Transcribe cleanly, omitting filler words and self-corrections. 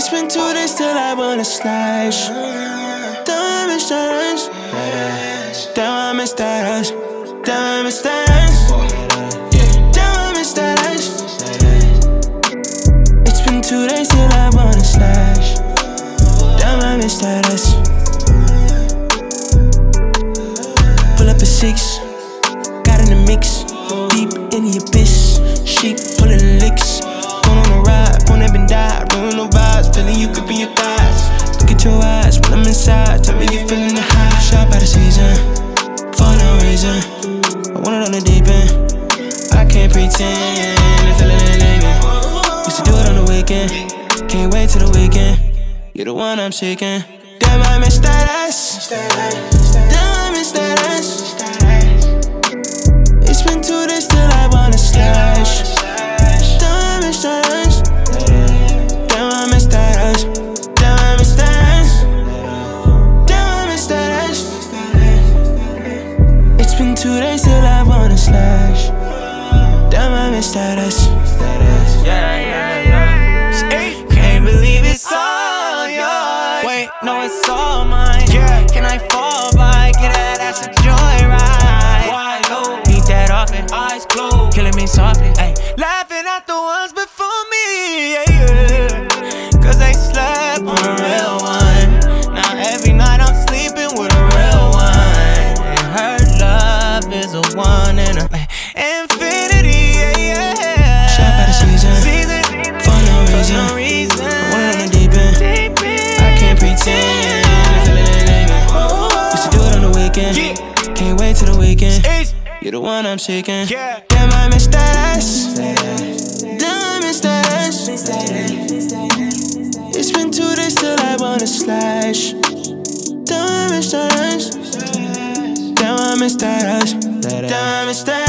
It's been 2 days till I wanna slash. Damn, I miss that ass. Damn, I miss that ass. Damn, I miss that ass. Damn, I miss that ass. It's been 2 days till I wanna slash. Damn, I miss that ass. Pull up a 6, got in the mix, deep in the abyss. Sheep pulling licks, going on a ride, won't even die. Ruin no vibes, feeling you grip in your thighs. Look at your eyes when I'm inside, tell me you feeling the high. Shot by the season, for no reason. I want it on the deep end, I can't pretend. I'm feeling it hanging. Used to do it on the weekend, can't wait till the weekend. You're the one I'm seeking. Damn, I miss that ass. Damn, I miss that ass. It's been 2 days till I wanna slash. Damn, I miss that ass. Damn, I miss that ass. Damn, I miss that ass. Damn, I miss that ass. It's been 2 days till I wanna slash. Damn, I miss that ass. Can't believe it's all yours. Wait, no, it's all mine. Can I fall by? Get that ass a joyride. Why low? Eat that often, eyes closed, killing me softly. Ay, laughing at the ones before me. Cause they slept on a real one. Now every night I'm sleeping with a real one. And her love is a one in a infinity. Shot by the season, for no reason. I want it on the deep end, I can't pretend. I'm feeling it hanging. Used to do it on the weekend, can't wait till the weekend. You're the one I'm seeking. Damn, I miss that ass. Damn, I miss that ass. It's been 2 days till I wanna slash. Damn, I miss that ass. Damn, I miss that ass. Damn, I miss that ass.